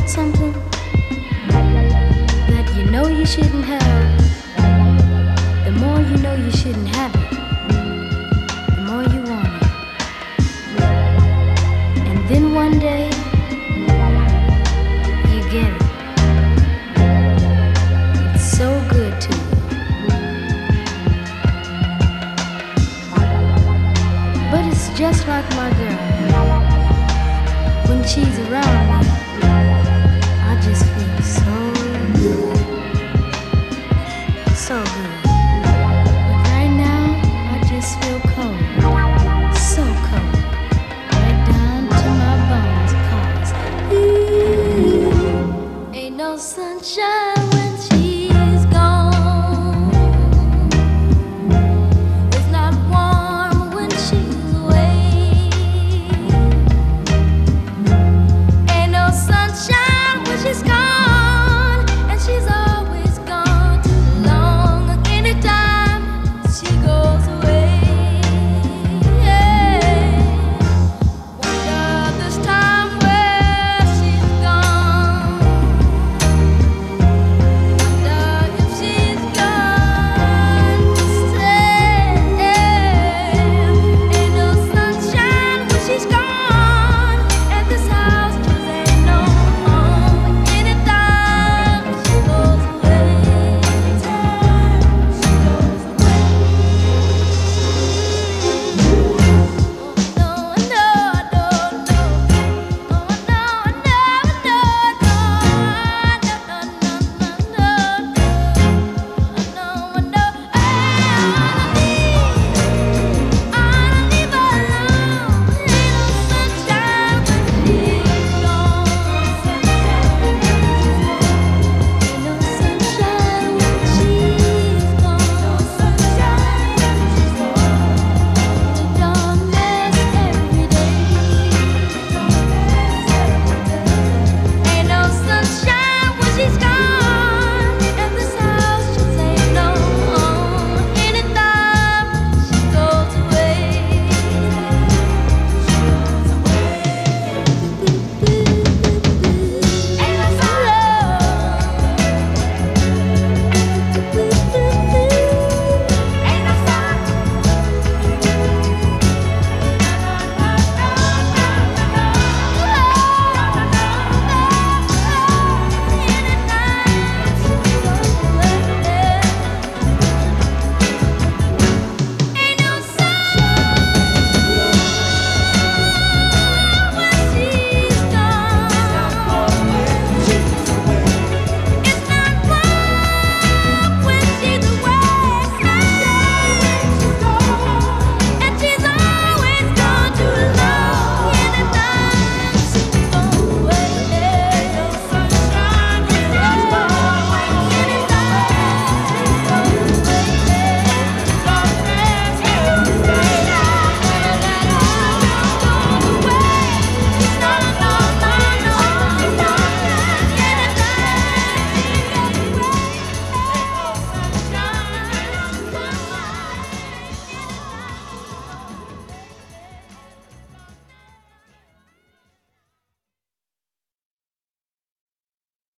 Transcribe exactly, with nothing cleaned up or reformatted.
want something that you know you shouldn't have, the more you know you shouldn't have it, the more you want it. And then one day, you get it. It's so good to you. But it's just like my girl. When she's around me, I just feel